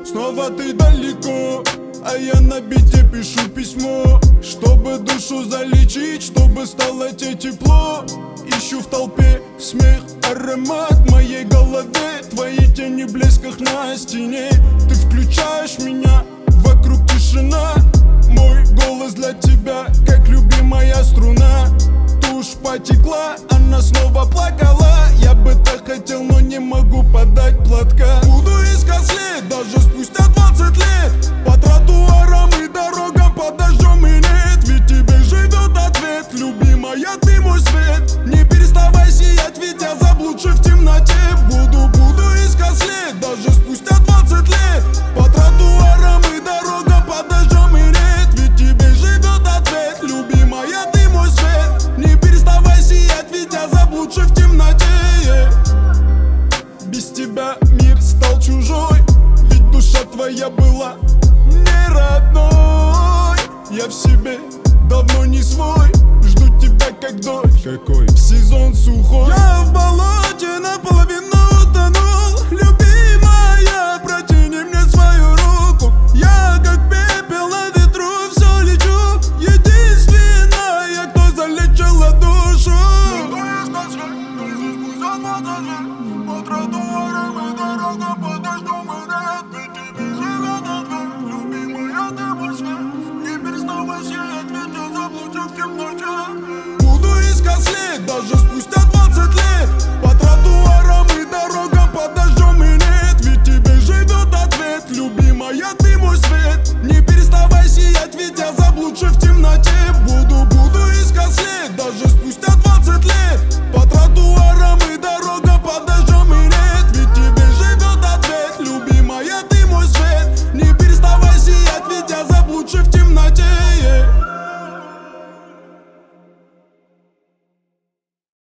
Снова ты далеко, а я на бите пишу письмо, чтобы душу залечить, чтобы стало тебе тепло. Ищу в толпе смех, аромат в моей голове, твои тени в блесках на стене. Ты включаешь меня, вокруг тишина, мой голос для тебя, как любимая струна. Тушь потекла, она снова плакала. Я бы так хотел, но не могу подать платка. Буду искать след, даже спустя 20 лет, по тротуарам и дорогам, под дождем и нет. Ведь тебе живет ответ, любимая, ты мой свет. Не переставай сиять, ведь я заблудший в темноте. Буду искать след, даже спустя 20 лет, по тротуарам и дорогам, под дождем и нет. Ведь тебе живет ответ, любимая, ты мой свет. Не переставай сиять, ведь я заблудший в темноте. Без тебя мир стал чужой, ведь душа твоя была не родной. Я в себе давно не свой, жду тебя как дождь, какой в сезон сухой. Я в болоте наполовину утонул, любимая, протяни мне свою руку. Я как пепел на ветру, все лечу, единственная, кто залечила душу. По тротуарам и дорогам, под дождем и нет. Ведь тебе живет ответ, любимая, ты мой свет. Не переставай сиять, ведь я заблудший в темноте. Буду искать след, даже спустя 20 лет, по тротуарам и дорогам, под дождем и нет. Ведь тебе живет ответ, любимая, ты мой свет. Не переставай сиять, ведь я заблудший в темноте.